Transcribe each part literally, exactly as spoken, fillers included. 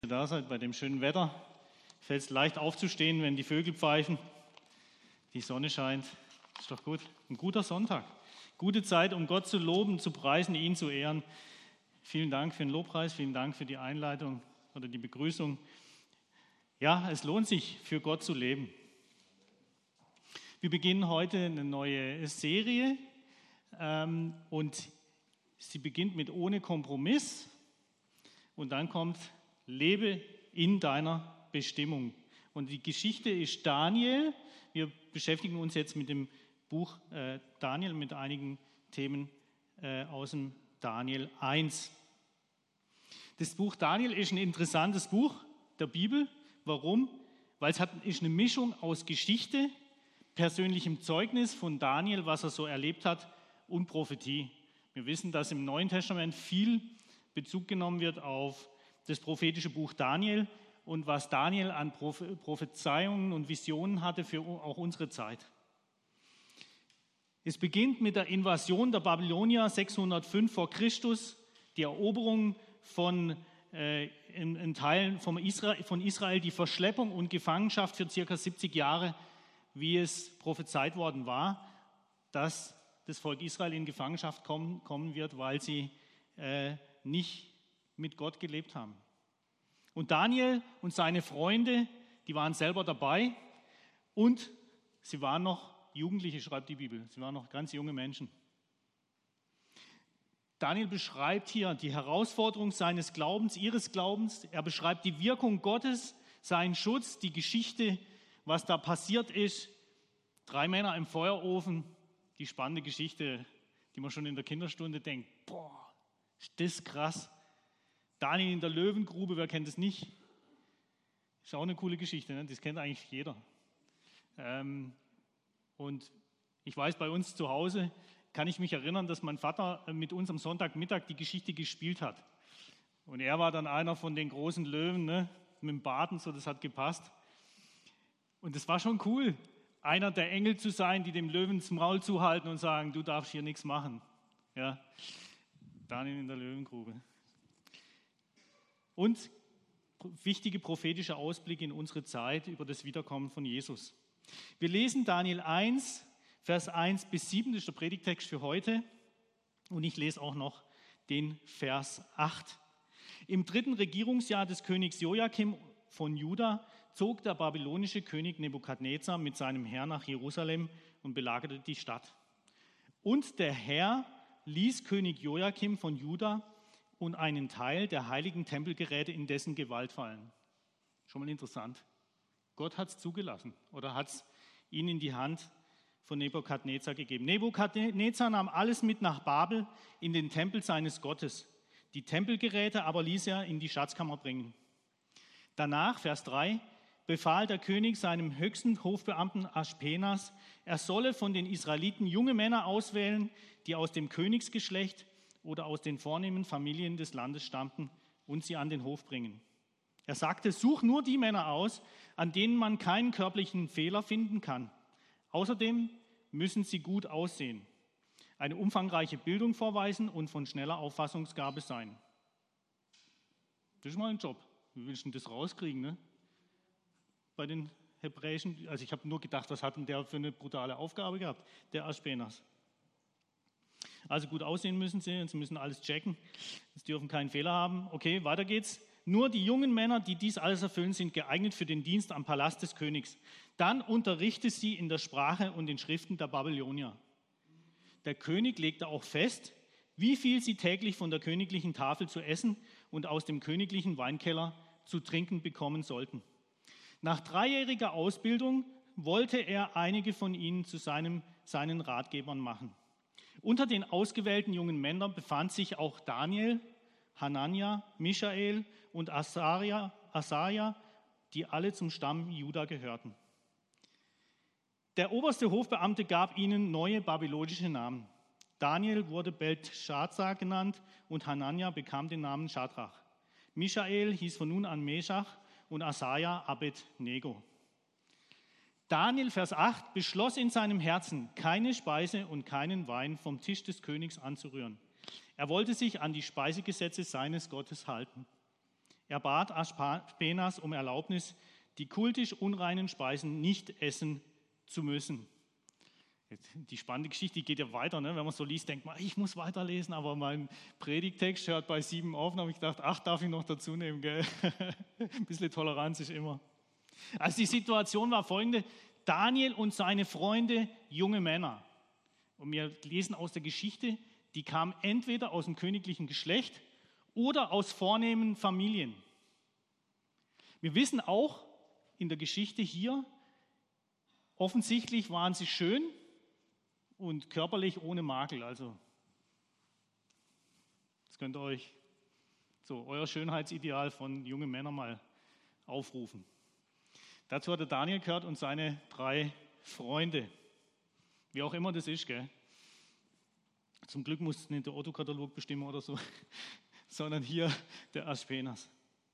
Da seid bei dem schönen Wetter. Fällt es leicht aufzustehen, wenn die Vögel pfeifen, die Sonne scheint. Ist doch gut. Ein guter Sonntag. Gute Zeit, um Gott zu loben, zu preisen, ihn zu ehren. Vielen Dank für den Lobpreis, vielen Dank für die Einleitung oder die Begrüßung. Ja, es lohnt sich, für Gott zu leben. Wir beginnen heute eine neue Serie ähm, und sie beginnt mit Ohne Kompromiss und dann kommt Lebe in deiner Bestimmung. Und die Geschichte ist Daniel. Wir beschäftigen uns jetzt mit dem Buch äh, Daniel, mit einigen Themen äh, aus dem Daniel eins. Das Buch Daniel ist ein interessantes Buch der Bibel. Warum? Weil es hat, ist eine Mischung aus Geschichte, persönlichem Zeugnis von Daniel, was er so erlebt hat, und Prophetie. Wir wissen, dass im Neuen Testament viel Bezug genommen wird auf das prophetische Buch Daniel und was Daniel an Prophezeiungen und Visionen hatte für auch unsere Zeit. Es beginnt mit der Invasion der Babylonier sechshundertfünf vor Christus, die Eroberung von, äh, in, in Teilen vom Israel, von Israel, die Verschleppung und Gefangenschaft für ca. siebzig Jahre, wie es prophezeit worden war, dass das Volk Israel in Gefangenschaft kommen, kommen wird, weil sie äh, nicht mit Gott gelebt haben. Und Daniel und seine Freunde, die waren selber dabei und sie waren noch Jugendliche, schreibt die Bibel. Sie waren noch ganz junge Menschen. Daniel beschreibt hier die Herausforderung seines Glaubens, ihres Glaubens. Er beschreibt die Wirkung Gottes, seinen Schutz, die Geschichte, was da passiert ist. Drei Männer im Feuerofen, die spannende Geschichte, die man schon in der Kinderstunde denkt, boah, ist das krass. Daniel in der Löwengrube, wer kennt es nicht? Ist auch eine coole Geschichte, ne? Das kennt eigentlich jeder. Ähm, und ich weiß, bei uns zu Hause kann ich mich erinnern, dass mein Vater mit uns am Sonntagmittag die Geschichte gespielt hat. Und er war dann einer von den großen Löwen, ne? Mit dem Barten, so das hat gepasst. Und das war schon cool, einer der Engel zu sein, die dem Löwen das Maul zuhalten und sagen, du darfst hier nichts machen. Ja, Daniel in der Löwengrube. Und wichtige prophetische Ausblicke in unsere Zeit über das Wiederkommen von Jesus. Wir lesen Daniel eins, Vers eins bis sieben, das ist der Predigtext für heute. Und ich lese auch noch den Vers acht. Im dritten Regierungsjahr des Königs Joachim von Juda zog der babylonische König Nebukadnezar mit seinem Heer nach Jerusalem und belagerte die Stadt. Und der Herr ließ König Joachim von Juda und einen Teil der heiligen Tempelgeräte in dessen Gewalt fallen. Schon mal interessant. Gott hat es zugelassen oder hat es ihn in die Hand von Nebukadnezar gegeben. Nebukadnezar nahm alles mit nach Babel in den Tempel seines Gottes. Die Tempelgeräte aber ließ er in die Schatzkammer bringen. Danach, Vers drei, befahl der König seinem höchsten Hofbeamten Aspenas, er solle von den Israeliten junge Männer auswählen, die aus dem Königsgeschlecht oder aus den vornehmen Familien des Landes stammten und sie an den Hof bringen. Er sagte, such nur die Männer aus, an denen man keinen körperlichen Fehler finden kann. Außerdem müssen sie gut aussehen, eine umfangreiche Bildung vorweisen und von schneller Auffassungsgabe sein. Das ist mal ein Job. Wie willst du das rauskriegen, ne? Bei den Hebräischen, also ich habe nur gedacht, was hat denn der für eine brutale Aufgabe gehabt, der Aspenas. Also gut aussehen müssen sie und sie müssen alles checken. Sie dürfen keinen Fehler haben. Okay, weiter geht's. Nur die jungen Männer, die dies alles erfüllen, sind geeignet für den Dienst am Palast des Königs. Dann unterrichte sie in der Sprache und den Schriften der Babylonier. Der König legte auch fest, wie viel sie täglich von der königlichen Tafel zu essen und aus dem königlichen Weinkeller zu trinken bekommen sollten. Nach dreijähriger Ausbildung wollte er einige von ihnen zu seinem, seinen Ratgebern machen. Unter den ausgewählten jungen Männern befand sich auch Daniel, Hanania, Michael und Asaria, Asaja, die alle zum Stamm Juda gehörten. Der oberste Hofbeamte gab ihnen neue babylonische Namen. Daniel wurde Beltschazar genannt und Hanania bekam den Namen Schadrach. Michael hieß von nun an Meschach und Asaja Abednego. Daniel, Vers acht, beschloss in seinem Herzen, keine Speise und keinen Wein vom Tisch des Königs anzurühren. Er wollte sich an die Speisegesetze seines Gottes halten. Er bat Aschpenas um Erlaubnis, die kultisch unreinen Speisen nicht essen zu müssen. Die spannende Geschichte, die geht ja weiter, ne? Wenn man so liest, denkt man, ich muss weiterlesen, aber mein Predigtext hört bei sieben auf, und habe ich gedacht, ach, darf ich noch dazu nehmen, gell? Ein bisschen Toleranz ist immer. Also die Situation war folgende: Daniel und seine Freunde, junge Männer. Und wir lesen aus der Geschichte, die kamen entweder aus dem königlichen Geschlecht oder aus vornehmen Familien. Wir wissen auch in der Geschichte hier, offensichtlich waren sie schön und körperlich ohne Makel. Also, das könnt ihr euch so euer Schönheitsideal von jungen Männern mal aufrufen. Dazu hat der Daniel gehört und seine drei Freunde. Wie auch immer das ist, gell? Zum Glück muss es nicht der Otto-Katalog bestimmen oder so, sondern hier der Aschpenas.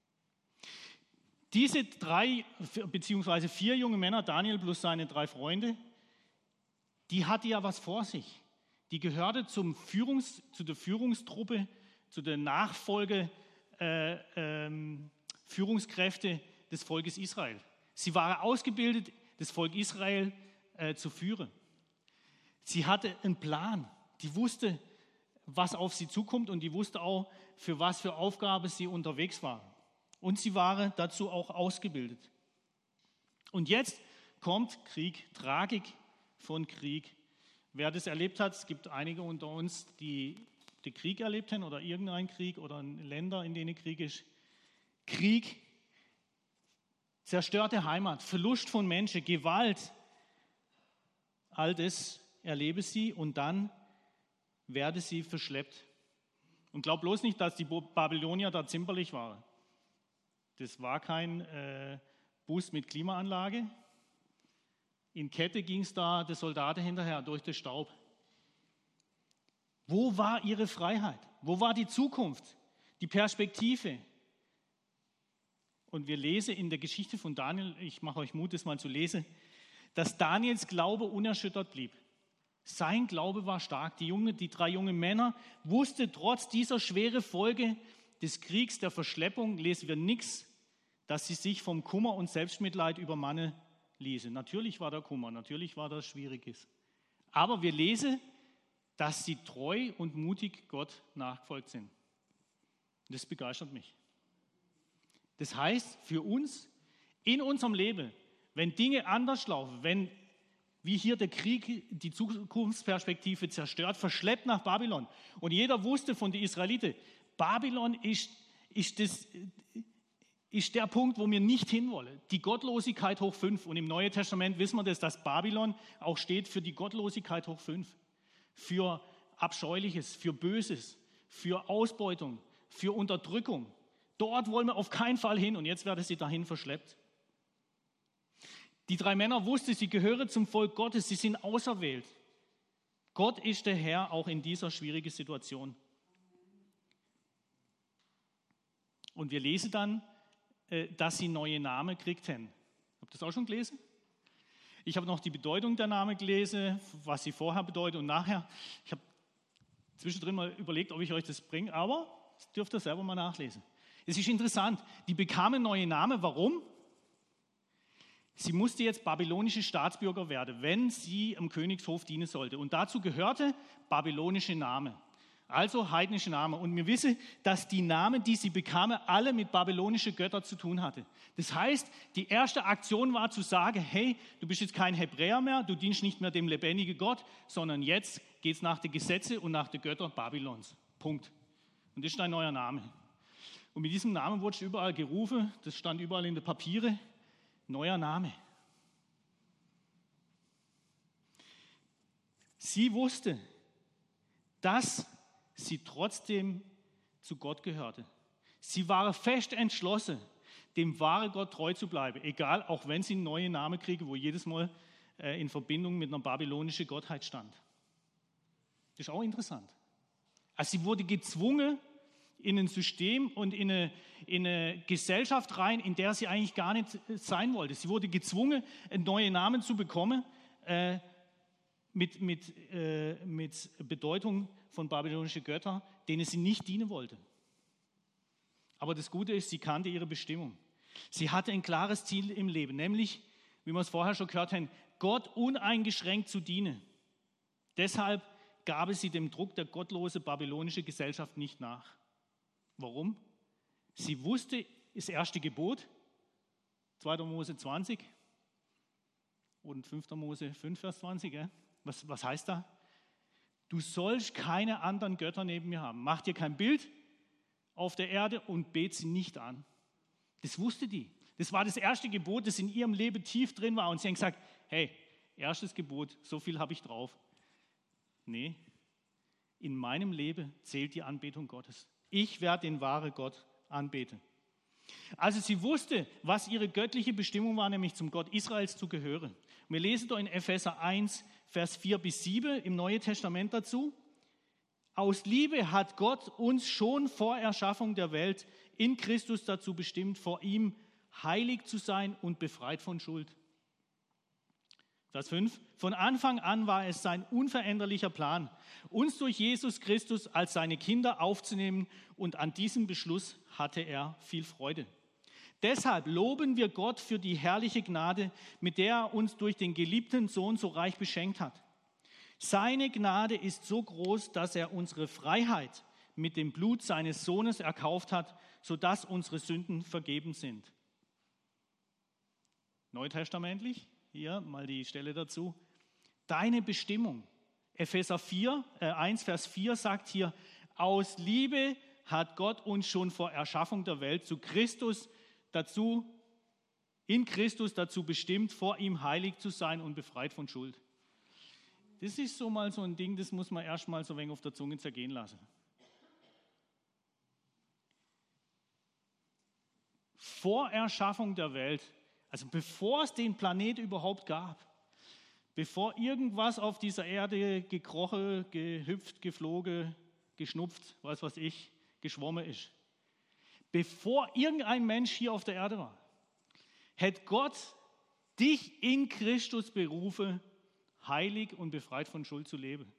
Diese drei, beziehungsweise vier junge Männer, Daniel plus seine drei Freunde, die hatte ja was vor sich. Die gehörte zum Führungs, zu der Führungstruppe, zu der Nachfolge äh, ähm, Führungskräfte des Volkes Israel. Sie waren ausgebildet, das Volk Israel äh, zu führen. Sie hatte einen Plan. Die wusste, was auf sie zukommt, und die wusste auch, für was für Aufgabe sie unterwegs waren. Und sie waren dazu auch ausgebildet. Und jetzt kommt Krieg, Tragik von Krieg. Wer das erlebt hat, es gibt einige unter uns, die den Krieg erlebt haben oder irgendeinen Krieg oder Länder, in denen Krieg ist. Krieg, zerstörte Heimat, Verlust von Menschen, Gewalt, all das erlebe sie, und dann werde sie verschleppt. Und glaub bloß nicht, dass die Babylonier da zimperlich waren. Das war kein äh, Bus mit Klimaanlage. In Kette ging es da der Soldaten hinterher durch den Staub. Wo war ihre Freiheit? Wo war die Zukunft, die Perspektive? Und wir lesen in der Geschichte von Daniel, ich mache euch Mut, das mal zu lesen, dass Daniels Glaube unerschüttert blieb. Sein Glaube war stark. Die, junge, die drei jungen Männer wussten trotz dieser schweren Folge des Kriegs, der Verschleppung, lesen wir nichts, dass sie sich vom Kummer und Selbstmitleid übermannen ließen. Natürlich war da Kummer, natürlich war das Schwieriges. Aber wir lesen, dass sie treu und mutig Gott nachgefolgt sind. Das begeistert mich. Das heißt für uns in unserem Leben, wenn Dinge anders laufen, wenn wie hier der Krieg die Zukunftsperspektive zerstört, verschleppt nach Babylon. Und jeder wusste von den Israeliten, Babylon ist, ist, das, ist der Punkt, wo wir nicht hinwollen. Die Gottlosigkeit hoch fünf. Und im Neuen Testament wissen wir das, dass Babylon auch steht für die Gottlosigkeit hoch fünf. Für Abscheuliches, für Böses, für Ausbeutung, für Unterdrückung. Dort wollen wir auf keinen Fall hin, und jetzt werden sie dahin verschleppt. Die drei Männer wussten, sie gehören zum Volk Gottes, sie sind auserwählt. Gott ist der Herr auch in dieser schwierigen Situation. Und wir lesen dann, dass sie neue Namen gekriegt haben. Habt ihr das auch schon gelesen? Ich habe noch die Bedeutung der Namen gelesen, was sie vorher bedeutet und nachher. Ich habe zwischendrin mal überlegt, ob ich euch das bringe, aber das dürft ihr selber mal nachlesen. Es ist interessant, die bekamen neue Namen. Warum? Sie musste jetzt babylonische Staatsbürger werden, wenn sie am Königshof dienen sollte. Und dazu gehörte babylonische Name, also heidnische Namen. Und wir wissen, dass die Namen, die sie bekamen, alle mit babylonischen Göttern zu tun hatten. Das heißt, die erste Aktion war zu sagen, hey, du bist jetzt kein Hebräer mehr, du dienst nicht mehr dem lebendigen Gott, sondern jetzt geht es nach den Gesetzen und nach den Göttern Babylons. Punkt. Und das ist dein neuer Name. Und mit diesem Namen wurde überall gerufen, das stand überall in den Papieren. Neuer Name. Sie wusste, dass sie trotzdem zu Gott gehörte. Sie war fest entschlossen, dem wahren Gott treu zu bleiben, egal, auch wenn sie einen neuen Namen kriegen, wo jedes Mal äh, in Verbindung mit einer babylonischen Gottheit stand. Das ist auch interessant. Also sie wurde gezwungen, in ein System und in eine, in eine Gesellschaft rein, in der sie eigentlich gar nicht sein wollte. Sie wurde gezwungen, einen neuen Namen zu bekommen, äh, mit, mit, äh, mit Bedeutung von babylonischen Göttern, denen sie nicht dienen wollte. Aber das Gute ist, sie kannte ihre Bestimmung. Sie hatte ein klares Ziel im Leben, nämlich, wie wir es vorher schon gehört haben, Gott uneingeschränkt zu dienen. Deshalb gab sie dem Druck der gottlosen babylonischen Gesellschaft nicht nach. Warum? Sie wusste, das erste Gebot, zweiter Mose zwanzig und fünfter Mose fünf, Vers zwanzig. Ja? Was, was heißt da? Du sollst keine anderen Götter neben mir haben. Mach dir kein Bild auf der Erde und bet sie nicht an. Das wusste die. Das war das erste Gebot, das in ihrem Leben tief drin war. Und sie haben gesagt, hey, erstes Gebot, so viel habe ich drauf. Nee, in meinem Leben zählt die Anbetung Gottes. Ich werde den wahren Gott anbeten. Also sie wusste, was ihre göttliche Bestimmung war, nämlich zum Gott Israels zu gehören. Und wir lesen da in Epheser eins, Vers vier bis sieben im Neuen Testament dazu. Aus Liebe hat Gott uns schon vor Erschaffung der Welt in Christus dazu bestimmt, vor ihm heilig zu sein und befreit von Schuld. Vers fünf. Von Anfang an war es sein unveränderlicher Plan, uns durch Jesus Christus als seine Kinder aufzunehmen, und an diesem Beschluss hatte er viel Freude. Deshalb loben wir Gott für die herrliche Gnade, mit der er uns durch den geliebten Sohn so reich beschenkt hat. Seine Gnade ist so groß, dass er unsere Freiheit mit dem Blut seines Sohnes erkauft hat, sodass unsere Sünden vergeben sind. Neutestamentlich, hier mal die Stelle dazu. Deine Bestimmung. Epheser vier, äh eins, Vers vier sagt hier, aus Liebe hat Gott uns schon vor Erschaffung der Welt zu Christus dazu, in Christus dazu bestimmt, vor ihm heilig zu sein und befreit von Schuld. Das ist so mal so ein Ding, das muss man erst mal so ein wenig auf der Zunge zergehen lassen. Vor Erschaffung der Welt, also bevor es den Planet überhaupt gab, bevor irgendwas auf dieser Erde gekrochen, gehüpft, geflogen, geschnupft, weiß was ich, geschwommen ist, bevor irgendein Mensch hier auf der Erde war, hätte Gott dich in Christus berufen, heilig und befreit von Schuld zu leben.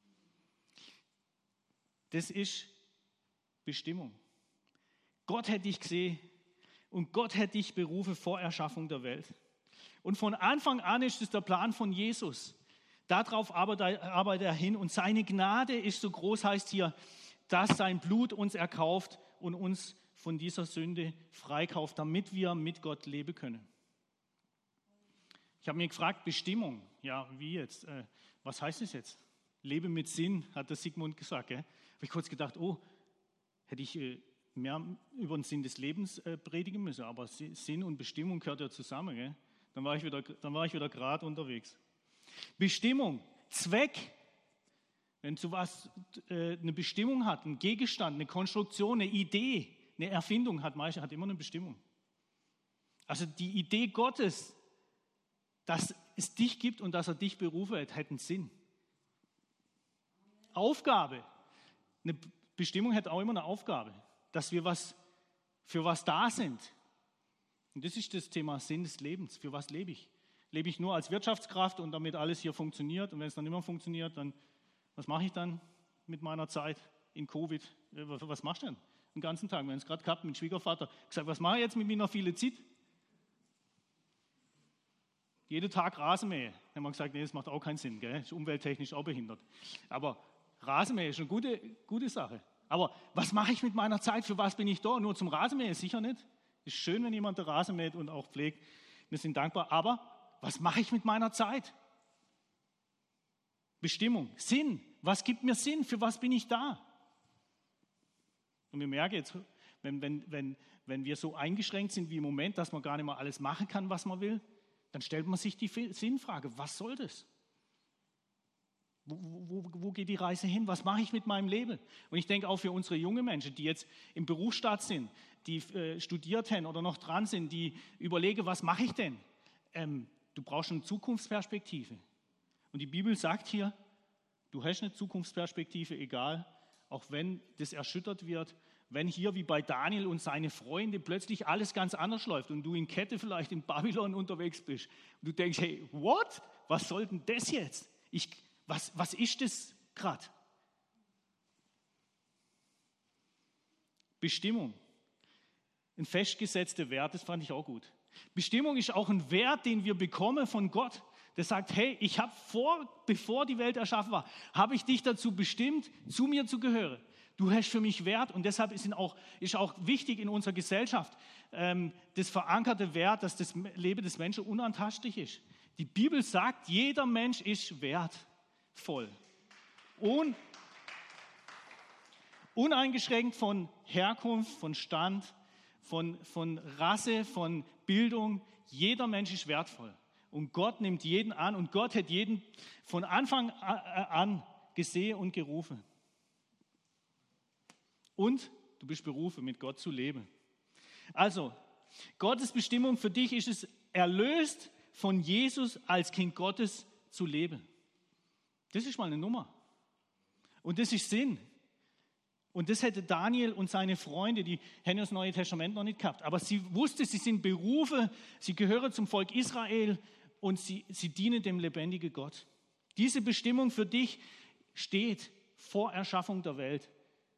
Das ist Bestimmung. Gott hätte dich gesehen und Gott hätte dich berufen vor Erschaffung der Welt. Und von Anfang an ist es der Plan von Jesus. Darauf arbeitet er hin und seine Gnade ist so groß, heißt hier, dass sein Blut uns erkauft und uns von dieser Sünde freikauft, damit wir mit Gott leben können. Ich habe mir gefragt, Bestimmung, ja, wie jetzt? Äh, was heißt das jetzt? Lebe mit Sinn, hat der Sigmund gesagt. Habe ich kurz gedacht, oh, hätte ich äh, mehr über den Sinn des Lebens äh, predigen müssen, aber Sinn und Bestimmung gehört ja zusammen. Gell? Dann war ich wieder, dann war ich wieder gerade unterwegs. Bestimmung, Zweck. Wenn zu was äh, eine Bestimmung hat, ein Gegenstand, eine Konstruktion, eine Idee, eine Erfindung hat, meist, hat immer eine Bestimmung. Also die Idee Gottes, dass es dich gibt und dass er dich berufen hat, hat einen Sinn. Aufgabe. Eine Bestimmung hat auch immer eine Aufgabe, dass wir was, für was da sind. Und das ist das Thema Sinn des Lebens. Für was lebe ich? Lebe ich nur als Wirtschaftskraft und damit alles hier funktioniert? Und wenn es dann immer funktioniert, dann was mache ich dann mit meiner Zeit in Covid? Was machst du denn den ganzen Tag? Wir haben es gerade gehabt mit dem Schwiegervater. Gesagt, was mache ich jetzt mit meiner vielen Zeit? Jeden Tag Rasenmähen. Dann haben wir gesagt, nee, das macht auch keinen Sinn. Gell? Ist umwelttechnisch auch behindert. Aber Rasenmähen ist eine gute, gute Sache. Aber was mache ich mit meiner Zeit? Für was bin ich da? Nur zum Rasenmähen? Sicher nicht. Ist schön, wenn jemand den Rasen mäht und auch pflegt. Wir sind dankbar. Aber was mache ich mit meiner Zeit? Bestimmung, Sinn. Was gibt mir Sinn? Für was bin ich da? Und wir merken jetzt, wenn, wenn, wenn, wenn wir so eingeschränkt sind wie im Moment, dass man gar nicht mehr alles machen kann, was man will, dann stellt man sich die Sinnfrage, was soll das? Wo, wo, wo geht die Reise hin? Was mache ich mit meinem Leben? Und ich denke auch für unsere jungen Menschen, die jetzt im Berufsstaat sind, die äh, studiert haben oder noch dran sind, die überlegen, was mache ich denn? Ähm, du brauchst eine Zukunftsperspektive. Und die Bibel sagt hier, du hast eine Zukunftsperspektive, egal, auch wenn das erschüttert wird, wenn hier wie bei Daniel und seine Freunde plötzlich alles ganz anders läuft und du in Kette vielleicht in Babylon unterwegs bist und du denkst, hey, what? Was soll denn das jetzt? Ich, was, was ist das gerade? Bestimmung. ein festgesetzter Wert, das fand ich auch gut. Bestimmung ist auch ein Wert, den wir bekommen von Gott, der sagt, hey, ich habe vor, bevor die Welt erschaffen war, habe ich dich dazu bestimmt, zu mir zu gehören. Du hast für mich Wert und deshalb ist auch, ist auch wichtig in unserer Gesellschaft ähm, das verankerte Wert, dass das Leben des Menschen unantastlich ist. Die Bibel sagt, jeder Mensch ist wertvoll. Un, uneingeschränkt von Herkunft, von Stand, von, von Rasse, von Bildung. Jeder Mensch ist wertvoll. Und Gott nimmt jeden an und Gott hat jeden von Anfang an gesehen und gerufen. Und du bist berufen, mit Gott zu leben. Also, Gottes Bestimmung für dich ist es, erlöst von Jesus als Kind Gottes zu leben. Das ist mal eine Nummer. Und das ist Sinn. Und das hätte Daniel und seine Freunde, die hätten das Neue Testament noch nicht gehabt. Aber sie wussten, sie sind berufen, sie gehören zum Volk Israel und sie, sie dienen dem lebendigen Gott. Diese Bestimmung für dich steht vor Erschaffung der Welt.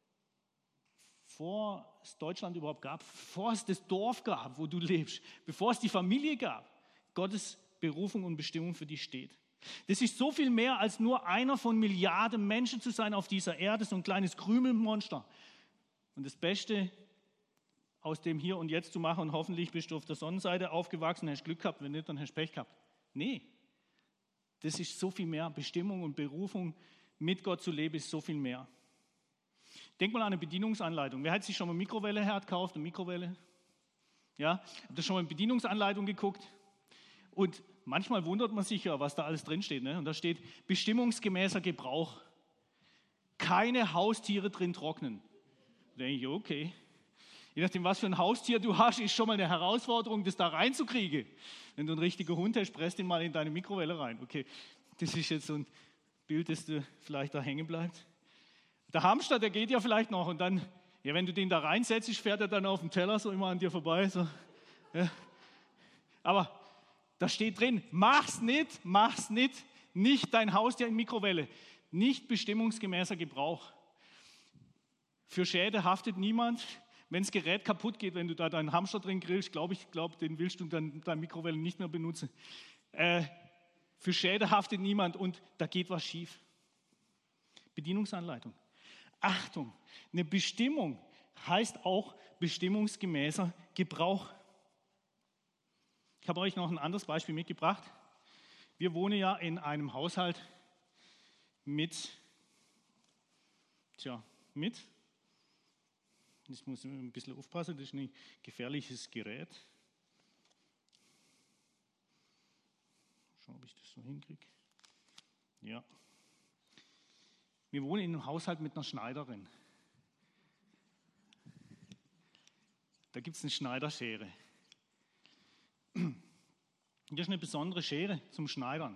Bevor es Deutschland überhaupt gab, bevor es das Dorf gab, wo du lebst, bevor es die Familie gab, Gottes Berufung und Bestimmung für dich steht. Das ist so viel mehr, als nur einer von Milliarden Menschen zu sein auf dieser Erde, so ein kleines Krümelmonster. Und das Beste aus dem Hier und Jetzt zu machen und hoffentlich bist du auf der Sonnenseite aufgewachsen, hast Glück gehabt, wenn nicht, dann hast du Pech gehabt. Nee, das ist so viel mehr. Bestimmung und Berufung, mit Gott zu leben, ist so viel mehr. Denk mal an eine Bedienungsanleitung. Wer hat sich schon mal Mikrowelleherd gekauft, eine Mikrowelle? Ja, habt ihr schon mal eine Bedienungsanleitung geguckt? Und manchmal wundert man sich ja, was da alles drinsteht. Ne? Und da steht, bestimmungsgemäßer Gebrauch. Keine Haustiere drin trocknen. Da denke ich, okay. Je nachdem, was für ein Haustier du hast, ist schon mal eine Herausforderung, das da reinzukriegen. Wenn du einen richtigen Hund hast, presst ihn mal in deine Mikrowelle rein. Okay, das ist jetzt so ein Bild, das du vielleicht da hängen bleibt. Der Hamster, der geht ja vielleicht noch und dann, ja, wenn du den da reinsetzt, fährt er dann auf dem Teller so immer an dir vorbei. So. Ja. Aber da steht drin, mach's nicht, mach's nicht, nicht dein Haustier in Mikrowelle, nicht bestimmungsgemäßer Gebrauch. Für Schäden haftet niemand. Wenn das Gerät kaputt geht, wenn du da deinen Hamster drin grillst, glaube ich, glaub, den willst du dann deine Mikrowelle nicht mehr benutzen. Äh, für Schäden haftet niemand und da geht was schief. Bedienungsanleitung. Achtung, eine Bestimmung heißt auch bestimmungsgemäßer Gebrauch. Ich habe euch noch ein anderes Beispiel mitgebracht. Wir wohnen ja in einem Haushalt mit, tja, mit, ich muss ein bisschen aufpassen, das ist ein gefährliches Gerät. Schauen, ob ich das so hinkriege. Ja. Wir wohnen in einem Haushalt mit einer Schneiderin. Da gibt es eine Schneiderschere. Das ist eine besondere Schere zum Schneidern.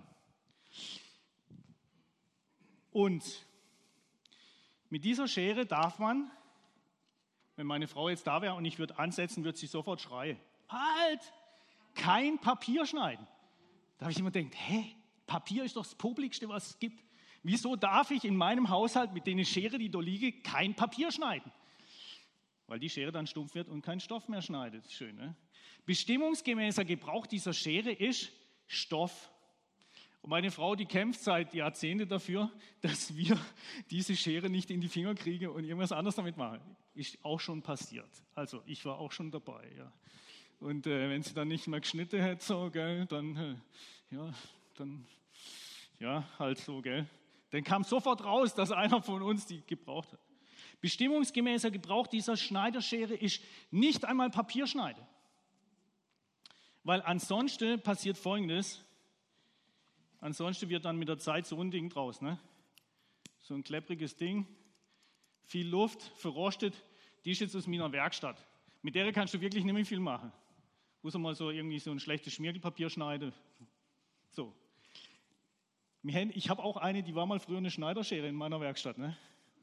Und mit dieser Schere darf man, wenn meine Frau jetzt da wäre und ich würde ansetzen, würde sie sofort schreien. Halt! Kein Papier schneiden. Da habe ich immer gedacht, hä? Papier ist doch das Publikste, was es gibt. Wieso darf ich in meinem Haushalt mit der Schere, die da liege, kein Papier schneiden? Weil die Schere dann stumpf wird und keinen Stoff mehr schneidet. Schön, ne? Bestimmungsgemäßer Gebrauch dieser Schere ist Stoff. Und meine Frau, die kämpft seit Jahrzehnten dafür, dass wir diese Schere nicht in die Finger kriegen und irgendwas anderes damit machen. Ist auch schon passiert. Also ich war auch schon dabei. Ja. Und äh, wenn sie dann nicht mehr geschnitten hätte, so, gell, dann, äh, ja, dann, ja, halt so, gell. Dann kam sofort raus, dass einer von uns die gebraucht hat. Bestimmungsgemäßer Gebrauch dieser Schneiderschere ist nicht einmal Papierschneide. Weil ansonsten passiert Folgendes. Ansonsten wird dann mit der Zeit so ein Ding draus. Ne? So ein kleppriges Ding, viel Luft, verrostet. Die ist jetzt aus meiner Werkstatt. Mit der kannst du wirklich nicht mehr viel machen. Muss mal so irgendwie so ein schlechtes Schmirgelpapier schneiden. So. Ich habe auch eine, die war mal früher eine Schneiderschere in meiner Werkstatt. Ne?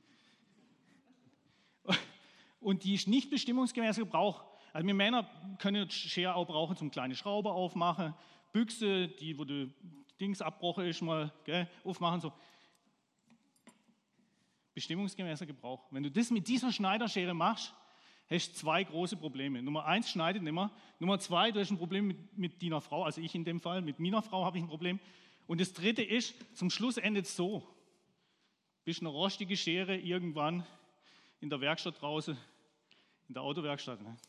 Und die ist nicht bestimmungsgemäßer Gebrauch. Also wir Männer können Schere auch brauchen zum kleine Schrauber aufmachen, Büchse, die wo du Dings abbrochen ist, mal gell, aufmachen. So. Bestimmungsgemäßer Gebrauch. Wenn du das mit dieser Schneiderschere machst, hast du zwei große Probleme. Nummer eins, schneidet nicht mehr. Nummer zwei, du hast ein Problem mit, mit deiner Frau, also ich in dem Fall, mit meiner Frau habe ich ein Problem. Und das dritte ist, zum Schluss endet es so. Bist eine rostige Schere irgendwann in der Werkstatt draußen, in der Autowerkstatt. Ne?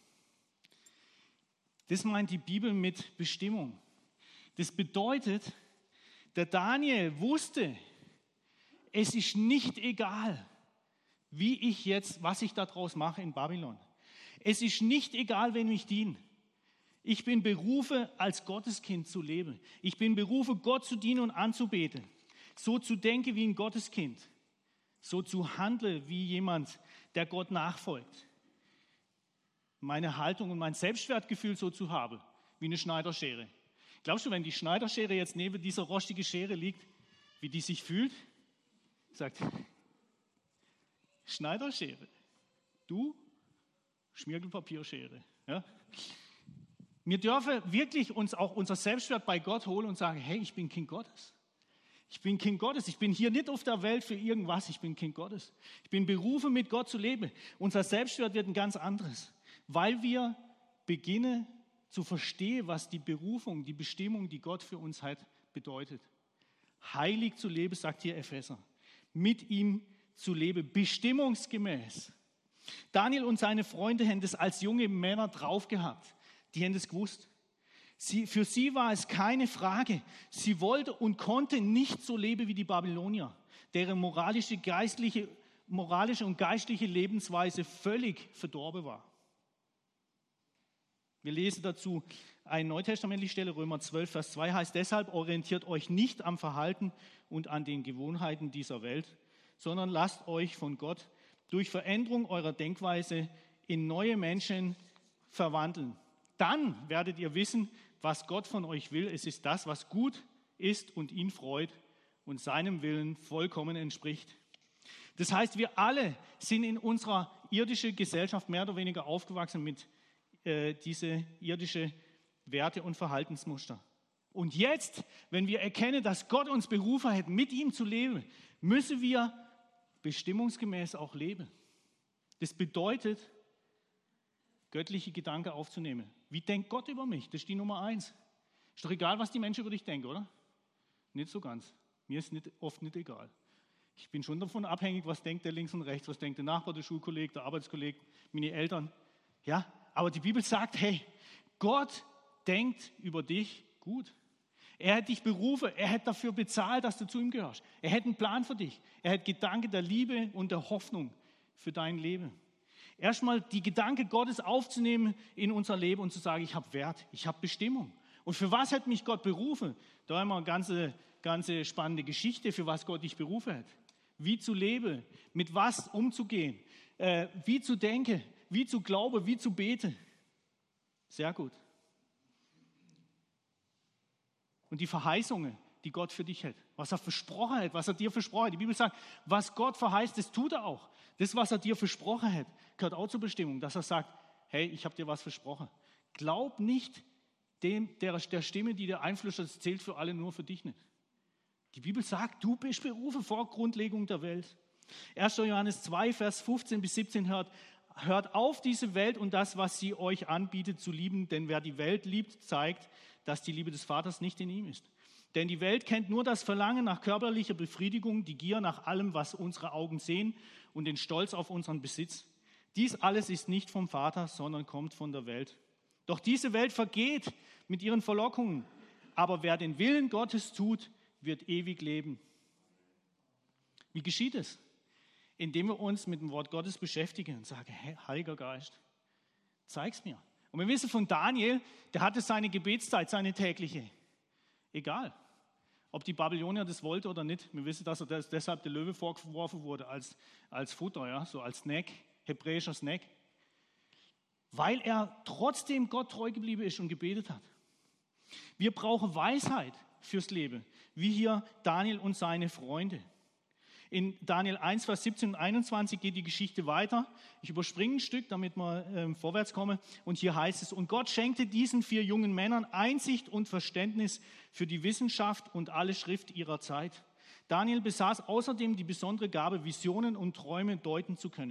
Das meint die Bibel mit Bestimmung. Das bedeutet, der Daniel wusste, es ist nicht egal, wie ich jetzt, was ich daraus mache in Babylon. Es ist nicht egal, wen ich diene. Ich bin berufen, als Gotteskind zu leben. Ich bin berufen, Gott zu dienen und anzubeten. So zu denken wie ein Gotteskind. So zu handeln wie jemand, der Gott nachfolgt. Meine Haltung und mein Selbstwertgefühl so zu haben, wie eine Schneiderschere. Glaubst du, wenn die Schneiderschere jetzt neben dieser rostigen Schere liegt, wie die sich fühlt? Sagt, Schneiderschere, du Schmirgelpapierschere. Ja? Wir dürfen wirklich uns auch unser Selbstwert bei Gott holen und sagen, hey, ich bin Kind Gottes. Ich bin Kind Gottes. Ich bin hier nicht auf der Welt für irgendwas. Ich bin Kind Gottes. Ich bin berufen, mit Gott zu leben. Unser Selbstwert wird ein ganz anderes, weil wir beginnen zu verstehen, was die Berufung, die Bestimmung, die Gott für uns hat, bedeutet. Heilig zu leben, sagt hier Epheser. Mit ihm zu leben, bestimmungsgemäß. Daniel und seine Freunde haben das als junge Männer drauf gehabt. Die haben das gewusst. Sie, für sie war es keine Frage. Sie wollte und konnte nicht so leben wie die Babylonier, deren moralische, geistliche, moralische und geistliche Lebensweise völlig verdorben war. Wir lesen dazu eine neutestamentliche Stelle, Römer zwölf, Vers zwei heißt, deshalb orientiert euch nicht am Verhalten und an den Gewohnheiten dieser Welt, sondern lasst euch von Gott durch Veränderung eurer Denkweise in neue Menschen verwandeln. Dann werdet ihr wissen, was Gott von euch will. Es ist das, was gut ist und ihn freut und seinem Willen vollkommen entspricht. Das heißt, wir alle sind in unserer irdischen Gesellschaft mehr oder weniger aufgewachsen mit äh, diese irdischen Werte und Verhaltensmuster. Und jetzt, wenn wir erkennen, dass Gott uns berufen hat, mit ihm zu leben, müssen wir bestimmungsgemäß auch leben. Das bedeutet, göttliche Gedanken aufzunehmen. Wie denkt Gott über mich? Das ist die Nummer eins. Ist doch egal, was die Menschen über dich denken, oder? Nicht so ganz. Mir ist nicht, oft nicht egal. Ich bin schon davon abhängig, was denkt der links und rechts, was denkt der Nachbar, der Schulkollege, der Arbeitskollege, meine Eltern. Ja, aber die Bibel sagt, hey, Gott denkt über dich gut. Er hat dich berufen, er hat dafür bezahlt, dass du zu ihm gehörst. Er hat einen Plan für dich. Er hat Gedanken der Liebe und der Hoffnung für dein Leben. Erstmal die Gedanken Gottes aufzunehmen in unser Leben und zu sagen, ich habe Wert, ich habe Bestimmung. Und für was hat mich Gott berufen? Da haben wir eine ganze, ganze spannende Geschichte, für was Gott dich berufen hat. Wie zu leben, mit was umzugehen, äh, wie zu denken, wie zu glauben, wie zu beten. Sehr gut. Und die Verheißungen, die Gott für dich hat, was er versprochen hat, was er dir versprochen hat. Die Bibel sagt, was Gott verheißt, das tut er auch. Das, was er dir versprochen hat, gehört auch zur Bestimmung, dass er sagt, hey, ich habe dir was versprochen. Glaub nicht dem, der, der Stimme, die dir einflüstert, das zählt für alle, nur für dich nicht. Die Bibel sagt, du bist berufen vor Grundlegung der Welt. erster Johannes zwei, Vers fünfzehn bis siebzehn hört, hört auf diese Welt und das, was sie euch anbietet, zu lieben, denn wer die Welt liebt, zeigt, dass die Liebe des Vaters nicht in ihm ist. Denn die Welt kennt nur das Verlangen nach körperlicher Befriedigung, die Gier nach allem, was unsere Augen sehen und den Stolz auf unseren Besitz. Dies alles ist nicht vom Vater, sondern kommt von der Welt. Doch diese Welt vergeht mit ihren Verlockungen. Aber wer den Willen Gottes tut, wird ewig leben. Wie geschieht es? Indem wir uns mit dem Wort Gottes beschäftigen und sagen, hey, Heiliger Geist, zeig's mir. Und wir wissen von Daniel, der hatte seine Gebetszeit, seine tägliche. Egal, ob die Babylonier das wollte oder nicht. Wir wissen, dass er deshalb der Löwe vorgeworfen wurde als, als Futter, ja, so als Snack, hebräischer Snack. Weil er trotzdem Gott treu geblieben ist und gebetet hat. Wir brauchen Weisheit fürs Leben, wie hier Daniel und seine Freunde. In Daniel eins, Vers siebzehn und einundzwanzig geht die Geschichte weiter. Ich überspringe ein Stück, damit wir äh, vorwärts kommen. Und hier heißt es, und Gott schenkte diesen vier jungen Männern Einsicht und Verständnis für die Wissenschaft und alle Schrift ihrer Zeit. Daniel besaß außerdem die besondere Gabe, Visionen und Träume deuten zu können.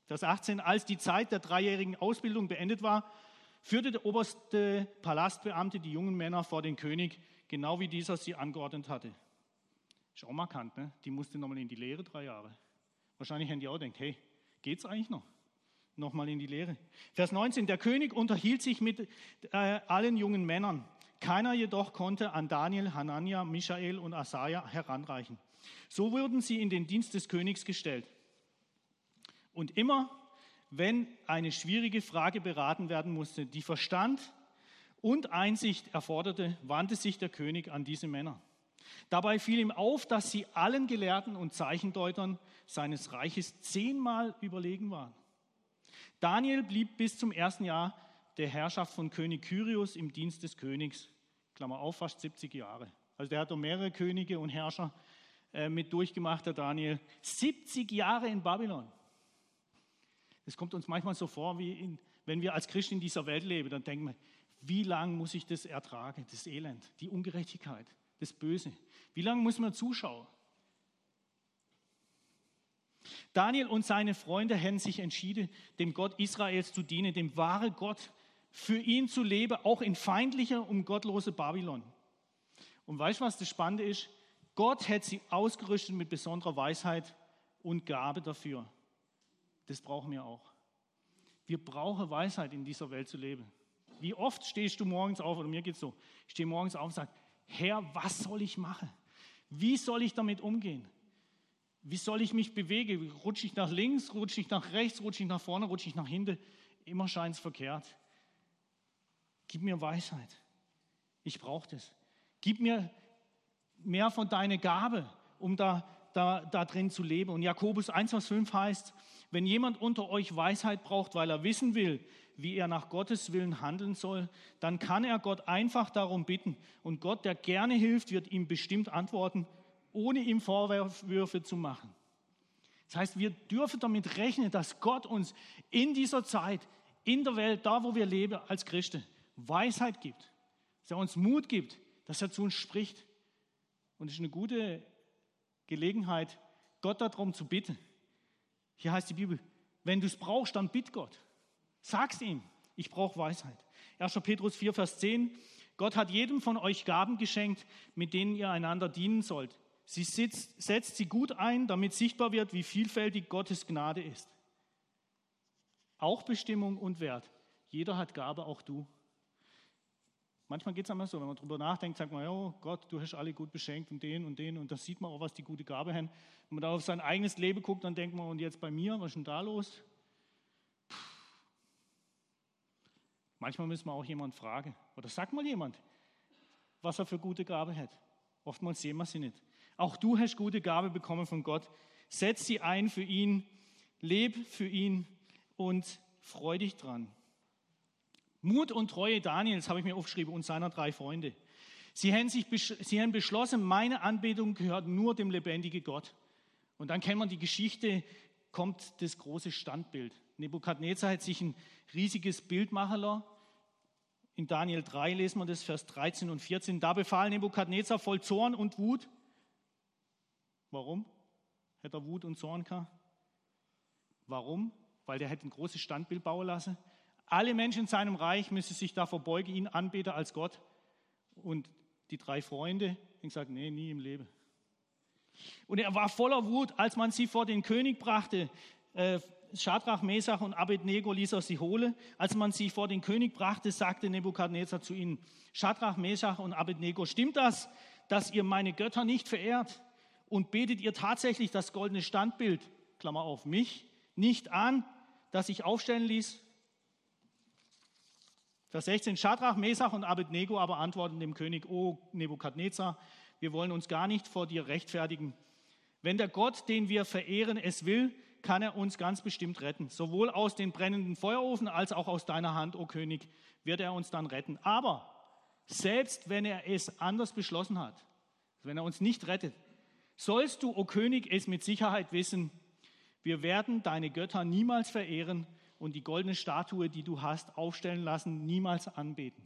Vers achtzehn, als die Zeit der dreijährigen Ausbildung beendet war, führte der oberste Palastbeamte die jungen Männer vor den König, genau wie dieser sie angeordnet hatte. Ist auch markant, ne? Die musste nochmal in die Lehre, drei Jahre. Wahrscheinlich haben die auch gedacht, hey, geht's eigentlich noch? Nochmal in die Lehre. Vers neunzehn, der König unterhielt sich mit äh, allen jungen Männern. Keiner jedoch konnte an Daniel, Hanania, Michael und Asaja heranreichen. So wurden sie in den Dienst des Königs gestellt. Und immer, wenn eine schwierige Frage beraten werden musste, die Verstand und Einsicht erforderte, wandte sich der König an diese Männer. Dabei fiel ihm auf, dass sie allen Gelehrten und Zeichendeutern seines Reiches zehnmal überlegen waren. Daniel blieb bis zum ersten Jahr der Herrschaft von König Kyrios im Dienst des Königs, Klammer auf, fast siebzig Jahre. Also der hat doch mehrere Könige und Herrscher äh, mit durchgemacht, der Daniel. siebzig Jahre in Babylon. Es kommt uns manchmal so vor, wie in, wenn wir als Christen in dieser Welt leben, dann denken wir, wie lange muss ich das ertragen, das Elend, die Ungerechtigkeit, das Böse. Wie lange muss man zuschauen? Daniel und seine Freunde hätten sich entschieden, dem Gott Israels zu dienen, dem wahren Gott, für ihn zu leben, auch in feindlicher und gottloser Babylon. Und weißt du, was das Spannende ist? Gott hätte sie ausgerüstet mit besonderer Weisheit und Gabe dafür. Das brauchen wir auch. Wir brauchen Weisheit, in dieser Welt zu leben. Wie oft stehst du morgens auf, oder mir geht es so, ich stehe morgens auf und sage, Herr, was soll ich machen? Wie soll ich damit umgehen? Wie soll ich mich bewegen? Rutsche ich nach links, rutsche ich nach rechts, rutsche ich nach vorne, rutsche ich nach hinten? Immer scheint es verkehrt. Gib mir Weisheit. Ich brauche das. Gib mir mehr von deiner Gabe, um da, da, da drin zu leben. Und Jakobus eins, Vers fünf heißt, wenn jemand unter euch Weisheit braucht, weil er wissen will, wie er nach Gottes Willen handeln soll, dann kann er Gott einfach darum bitten. Und Gott, der gerne hilft, wird ihm bestimmt antworten, ohne ihm Vorwürfe zu machen. Das heißt, wir dürfen damit rechnen, dass Gott uns in dieser Zeit, in der Welt, da wo wir leben als Christen, Weisheit gibt, dass er uns Mut gibt, dass er zu uns spricht. Und es ist eine gute Gelegenheit, Gott darum zu bitten. Hier heißt die Bibel, wenn du es brauchst, dann bitt Gott. Sag's ihm, ich brauche Weisheit. erster Petrus vier, Vers zehn, Gott hat jedem von euch Gaben geschenkt, mit denen ihr einander dienen sollt. Sie sitzt, setzt sie gut ein, damit sichtbar wird, wie vielfältig Gottes Gnade ist. Auch Bestimmung und Wert. Jeder hat Gabe, auch du. Manchmal geht es einmal so, wenn man darüber nachdenkt, sagt man, ja Gott, du hast alle gut beschenkt und den und den und da sieht man auch, was die gute Gabe haben. Wenn man da auf sein eigenes Leben guckt, dann denkt man, und jetzt bei mir, was ist denn da los? Puh. Manchmal müssen wir auch jemanden fragen, oder sagt mal jemand, was er für gute Gabe hat. Oftmals sehen wir sie nicht. Auch du hast gute Gabe bekommen von Gott. Setz sie ein für ihn, leb für ihn und freu dich dran. Mut und Treue Daniels habe ich mir aufgeschrieben und seiner drei Freunde. Sie haben, sich, sie haben beschlossen, meine Anbetung gehört nur dem lebendigen Gott. Und dann kennt man die Geschichte, kommt das große Standbild. Nebukadnezar hat sich ein riesiges Bild machen lassen. In Daniel drei lesen wir das, Vers dreizehn und vierzehn. Da befahl Nebukadnezar voll Zorn und Wut. Warum? Hätte er Wut und Zorn gehabt? Warum? Weil der hätte ein großes Standbild bauen lassen. Alle Menschen in seinem Reich müssen sich davor beugen, ihn anbeten als Gott. Und die drei Freunde haben gesagt, nee, nie im Leben. Und er war voller Wut, als man sie vor den König brachte. Äh, Schadrach, Mesach und Abednego ließ er sie holen. Als man sie vor den König brachte, sagte Nebukadnezar zu ihnen, Schadrach, Mesach und Abednego, stimmt das, dass ihr meine Götter nicht verehrt? Und betet ihr tatsächlich das goldene Standbild, Klammer auf, mich, nicht an, das ich aufstellen ließ? Vers sechzehn, Schadrach, Mesach und Abednego aber antworten dem König, O Nebukadnezar, wir wollen uns gar nicht vor dir rechtfertigen. Wenn der Gott, den wir verehren, es will, kann er uns ganz bestimmt retten. Sowohl aus dem brennenden Feuerofen als auch aus deiner Hand, o König, wird er uns dann retten. Aber selbst wenn er es anders beschlossen hat, wenn er uns nicht rettet, sollst du, o König, es mit Sicherheit wissen, wir werden deine Götter niemals verehren und die goldene Statue, die du hast, aufstellen lassen, niemals anbeten.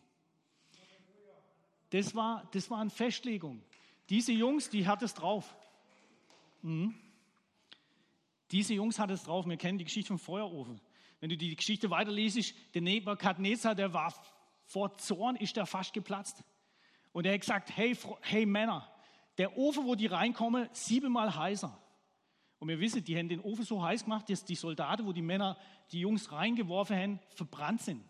Das war, das war eine Festlegung. Diese Jungs, die hat es drauf. Mhm. Diese Jungs hatten es drauf, wir kennen die Geschichte vom Feuerofen. Wenn du die Geschichte weiterliest, der Nebukadnezar, der war vor Zorn, ist der fast geplatzt. Und er hat gesagt, hey, hey Männer, der Ofen, wo die reinkommen, siebenmal heißer. Und wir wissen, die haben den Ofen so heiß gemacht, dass die Soldaten, wo die Männer, die Jungs reingeworfen haben, verbrannt sind.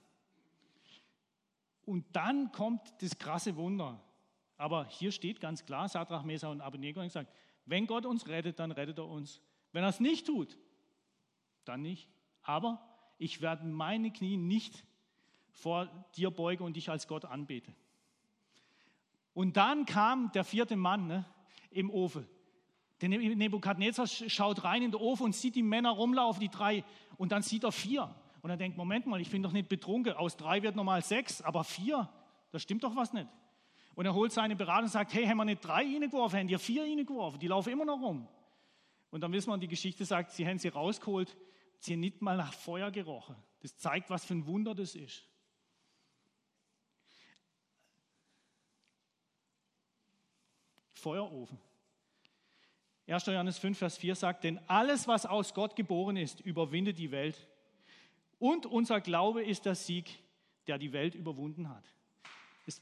Und dann kommt das krasse Wunder. Aber hier steht ganz klar, Sadrach, Mesach und Abednego haben gesagt, wenn Gott uns rettet, dann rettet er uns. Wenn er es nicht tut, dann nicht. Aber ich werde meine Knie nicht vor dir beugen und dich als Gott anbeten. Und dann kam der vierte Mann, ne, im Ofen. Der Nebukadnezar schaut rein in den Ofen und sieht die Männer rumlaufen, die drei. Und dann sieht er vier. Und er denkt, Moment mal, ich bin doch nicht betrunken. Aus drei wird nochmal sechs, aber vier, da stimmt doch was nicht. Und er holt seine Berater und sagt, hey, haben wir nicht drei reingeworfen, haben die vier reingeworfen, die laufen immer noch rum. Und dann wissen wir, die Geschichte sagt, sie haben sie rausgeholt, sie haben nicht mal nach Feuer gerochen. Das zeigt, was für ein Wunder das ist. Feuerofen. erster Johannes fünf, Vers vier sagt, denn alles, was aus Gott geboren ist, überwindet die Welt. Und unser Glaube ist der Sieg, der die Welt überwunden hat. Es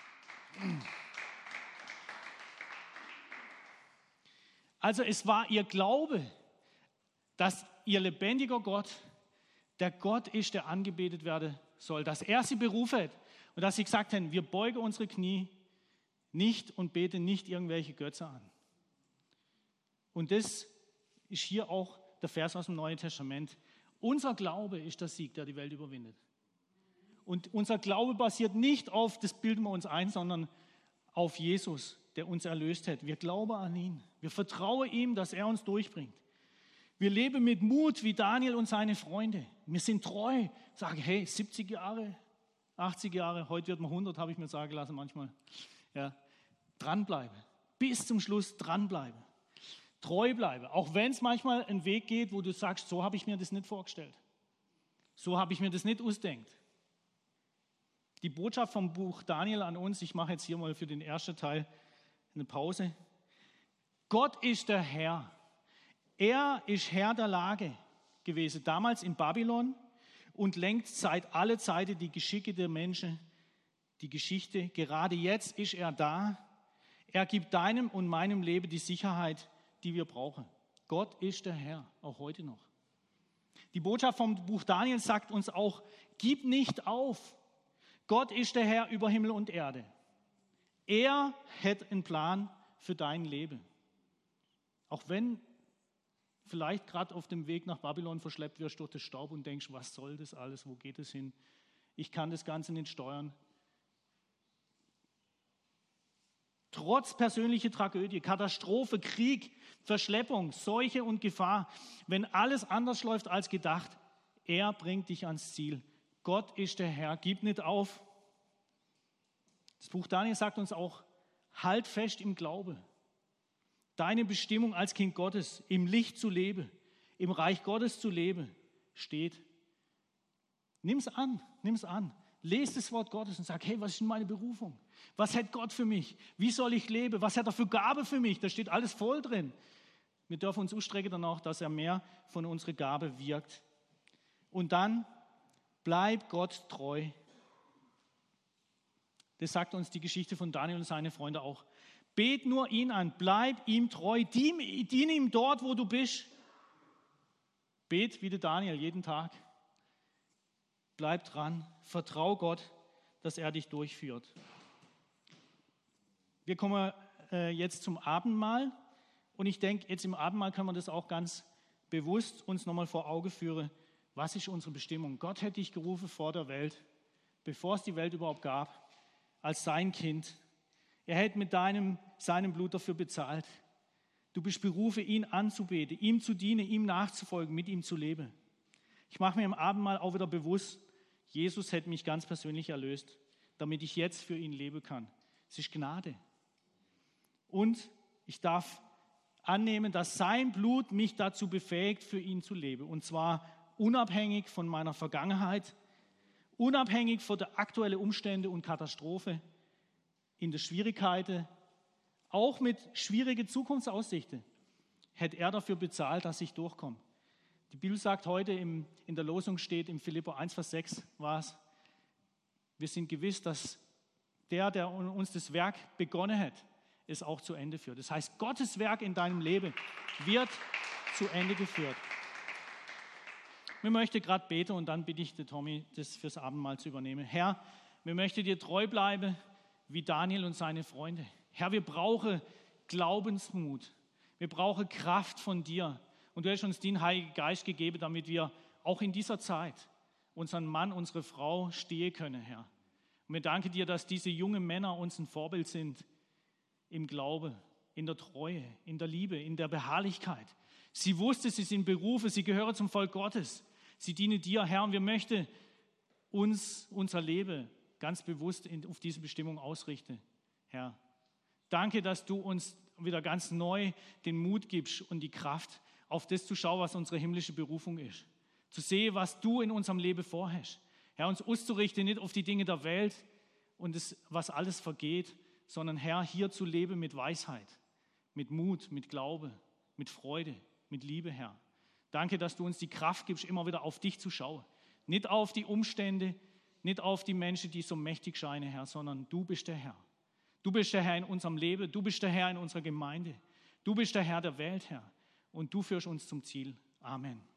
also es war ihr Glaube, dass ihr lebendiger Gott der Gott ist, der angebetet werden soll, dass er sie berufen hat und dass sie gesagt haben, wir beugen unsere Knie nicht und beten nicht irgendwelche Götzen an. Und das ist hier auch der Vers aus dem Neuen Testament. Unser Glaube ist der Sieg, der die Welt überwindet. Und unser Glaube basiert nicht auf, das bilden wir uns ein, sondern auf Jesus, der uns erlöst hat. Wir glauben an ihn. Wir vertrauen ihm, dass er uns durchbringt. Wir leben mit Mut wie Daniel und seine Freunde. Wir sind treu, sagen, hey, siebzig Jahre, achtzig Jahre, heute wird man hundert, habe ich mir sagen lassen manchmal. Ja, dranbleiben, bis zum Schluss dranbleiben, treu bleiben. Auch wenn es manchmal einen Weg geht, wo du sagst, so habe ich mir das nicht vorgestellt. So habe ich mir das nicht ausdenkt. Die Botschaft vom Buch Daniel an uns, ich mache jetzt hier mal für den ersten Teil eine Pause. Gott ist der Herr. Er ist Herr der Lage gewesen, damals in Babylon und lenkt seit alle Zeiten die Geschicke der Menschen, die Geschichte. Gerade jetzt ist er da. Er gibt deinem und meinem Leben die Sicherheit, die wir brauchen. Gott ist der Herr, auch heute noch. Die Botschaft vom Buch Daniel sagt uns auch, gib nicht auf. Gott ist der Herr über Himmel und Erde. Er hat einen Plan für dein Leben. Auch wenn vielleicht gerade auf dem Weg nach Babylon verschleppt wirst durch den Staub und denkst, was soll das alles, wo geht es hin? Ich kann das Ganze nicht steuern. Trotz persönlicher Tragödie, Katastrophe, Krieg, Verschleppung, Seuche und Gefahr, wenn alles anders läuft als gedacht, er bringt dich ans Ziel. Gott ist der Herr, gib nicht auf. Das Buch Daniel sagt uns auch, halt fest im Glaube. Deine Bestimmung als Kind Gottes, im Licht zu leben, im Reich Gottes zu leben, steht. Nimm's an, nimm's an. Lest das Wort Gottes und sag, hey, was ist denn meine Berufung? Was hat Gott für mich? Wie soll ich leben? Was hat er für Gabe für mich? Da steht alles voll drin. Wir dürfen uns ausstrecken danach, dass er mehr von unserer Gabe wirkt. Und dann bleib Gott treu. Das sagt uns die Geschichte von Daniel und seine Freunde auch. Bet nur ihn an, bleib ihm treu, diene ihm dort, wo du bist. Bet wie der Daniel jeden Tag. Bleib dran, vertrau Gott, dass er dich durchführt. Wir kommen äh, jetzt zum Abendmahl und ich denke, jetzt im Abendmahl kann man das auch ganz bewusst uns nochmal vor Augen führen. Was ist unsere Bestimmung? Gott hat dich gerufen vor der Welt, bevor es die Welt überhaupt gab, als sein Kind. Er hat mit deinem, seinem Blut dafür bezahlt. Du bist berufen, ihn anzubeten, ihm zu dienen, ihm nachzufolgen, mit ihm zu leben. Ich mache mir im Abendmahl auch wieder bewusst, Jesus hat mich ganz persönlich erlöst, damit ich jetzt für ihn leben kann. Es ist Gnade. Und ich darf annehmen, dass sein Blut mich dazu befähigt, für ihn zu leben. Und zwar unabhängig von meiner Vergangenheit, unabhängig von der aktuellen Umstände und Katastrophe, in der Schwierigkeiten, auch mit schwierigen Zukunftsaussichten, hat er dafür bezahlt, dass ich durchkomme. Die Bibel sagt heute, im, in der Losung steht, im Philipper eins, Vers sechs war es, wir sind gewiss, dass der, der uns das Werk begonnen hat, es auch zu Ende führt. Das heißt, Gottes Werk in deinem Leben wird zu Ende geführt. Ich möchte gerade beten und dann bitte ich den Tommy, das fürs Abendmahl zu übernehmen. Herr, wir möchten dir treu bleiben, wie Daniel und seine Freunde. Herr, wir brauchen Glaubensmut. Wir brauchen Kraft von dir. Und du hast uns den Heiligen Geist gegeben, damit wir auch in dieser Zeit unseren Mann, unsere Frau stehen können, Herr. Und wir danken dir, dass diese jungen Männer uns ein Vorbild sind im Glaube, in der Treue, in der Liebe, in der Beharrlichkeit. Sie wussten, sie sind berufen, sie gehören zum Volk Gottes. Sie dienen dir, Herr, und wir möchten uns, unser Leben ganz bewusst in, auf diese Bestimmung ausrichten, Herr. Danke, dass du uns wieder ganz neu den Mut gibst und die Kraft, auf das zu schauen, was unsere himmlische Berufung ist. Zu sehen, was du in unserem Leben vorhast. Herr, uns auszurichten, nicht auf die Dinge der Welt und das, was alles vergeht, sondern Herr, hier zu leben mit Weisheit, mit Mut, mit Glaube, mit Freude, mit Liebe, Herr. Danke, dass du uns die Kraft gibst, immer wieder auf dich zu schauen. Nicht auf die Umstände, nicht auf die Menschen, die so mächtig scheinen, Herr, sondern du bist der Herr. Du bist der Herr in unserem Leben, du bist der Herr in unserer Gemeinde. Du bist der Herr der Welt, Herr. Und du führst uns zum Ziel. Amen.